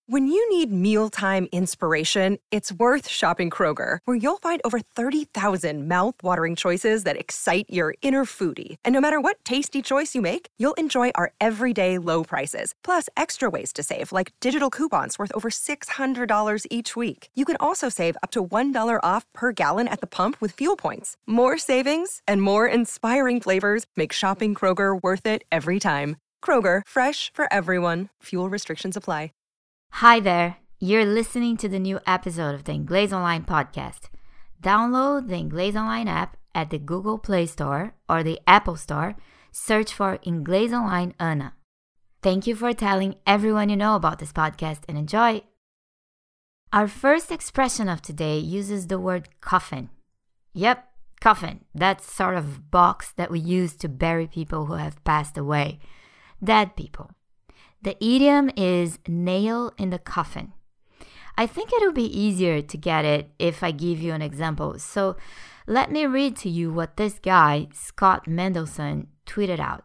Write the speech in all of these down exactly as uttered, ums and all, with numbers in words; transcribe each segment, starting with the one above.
When you need mealtime inspiration, it's worth shopping Kroger, where you'll find over thirty thousand mouth-watering choices that excite your inner foodie. And no matter what tasty choice you make, you'll enjoy our everyday low prices, plus extra ways to save, like digital coupons worth over six hundred dollars each week. You can also save up to one dollar off per gallon at the pump with fuel points. More savings and more inspiring flavors make shopping Kroger worth it every time. Kroger, fresh for everyone. Fuel restrictions apply. Hi there. You're listening to the new episode of the Inglês Online podcast. Download the Inglês Online app at the Google Play Store or the Apple Store. Search for Inglês Online Ana. Thank you for telling everyone you know about this podcast and enjoy. Our first expression of today uses the word coffin. Yep, coffin. That sort of box that we use to bury people who have passed away. Dead people. The idiom is nail in the coffin. I think it'll be easier to get it if I give you an example. So let me read to you what this guy, Scott Mendelson, tweeted out.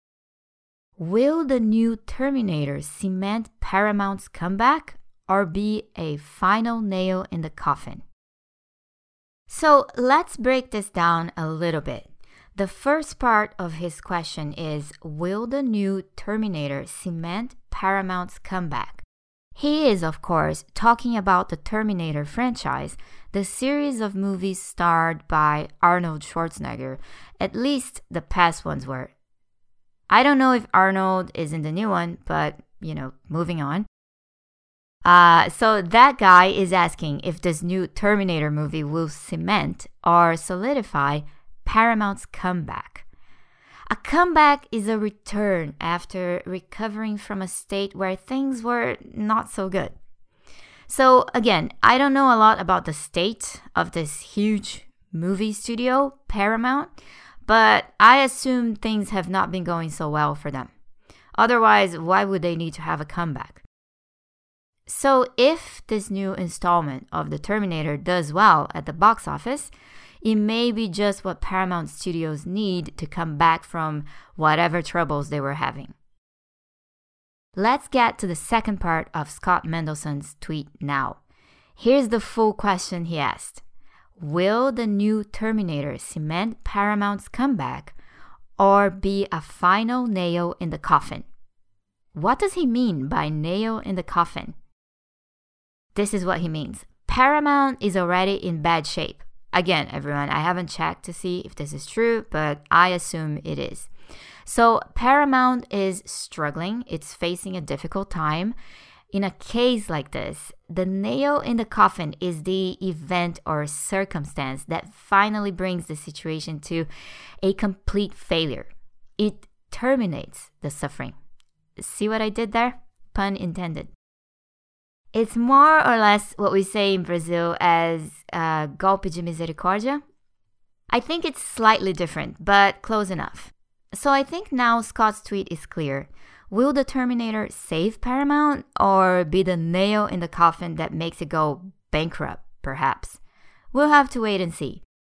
Will the new Terminator cement Paramount's comeback or be a final nail in the coffin? So let's break this down a little bit. The first part of his question is, will the new Terminator cement Paramount's comeback? He is, of course, talking about the Terminator franchise, the series of movies starred by Arnold Schwarzenegger. At least the past ones were. I don't know if Arnold is in the new one, but, you know, moving on. Uh, so that guy is asking if this new Terminator movie will cement or solidify Paramount's comeback. A comeback is a return after recovering from a state where things were not so good. So again, I don't know a lot about the state of this huge movie studio, Paramount, but I assume things have not been going so well for them. Otherwise, why would they need to have a comeback? So if this new installment of The Terminator does well at the box office, it may be just what Paramount Studios need to come back from whatever troubles they were having. Let's get to the second part of Scott Mendelson's tweet now. Here's the full question he asked. Will the new Terminator cement Paramount's comeback or be a final nail in the coffin? What does he mean by nail in the coffin? This is what he means. Paramount is already in bad shape. Again, everyone, I haven't checked to see if this is true, but I assume it is. So Paramount is struggling. It's facing a difficult time. In a case like this, the nail in the coffin is the event or circumstance that finally brings the situation to a complete failure. It terminates the suffering. See what I did there? Pun intended. It's more or less what we say in Brazil as uh, golpe de misericórdia. I think it's slightly different, but close enough. So I think now Scott's tweet is clear. Will the Terminator save Paramount or be the nail in the coffin that makes it go bankrupt, perhaps? We'll have to wait and see.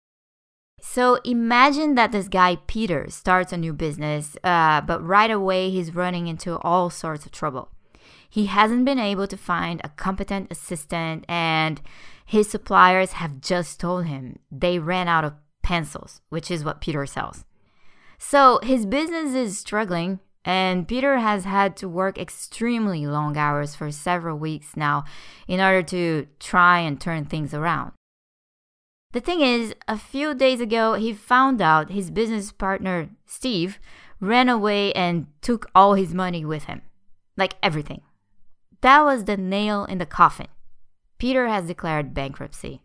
So imagine that this guy Peter starts a new business, uh, but right away he's running into all sorts of trouble. He hasn't been able to find a competent assistant, and his suppliers have just told him they ran out of pencils, which is what Peter sells. So his business is struggling, and Peter has had to work extremely long hours for several weeks now in order to try and turn things around. The thing is, a few days ago, he found out his business partner, Steve, ran away and took all his money with him. Like everything. That was the nail in the coffin. Peter has declared bankruptcy.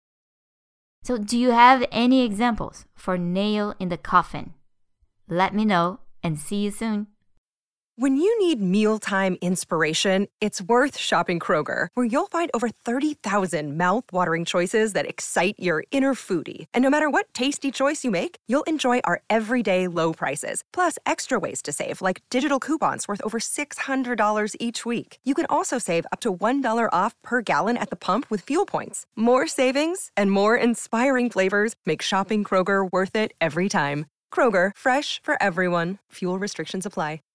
So do you have any examples for nail in the coffin? Let me know and see you soon. When you need mealtime inspiration, it's worth shopping Kroger, where you'll find over thirty thousand mouth-watering choices that excite your inner foodie. And no matter what tasty choice you make, you'll enjoy our everyday low prices, plus extra ways to save, like digital coupons worth over six hundred dollars each week. You can also save up to one dollar off per gallon at the pump with fuel points. More savings and more inspiring flavors make shopping Kroger worth it every time. Kroger, fresh for everyone. Fuel restrictions apply.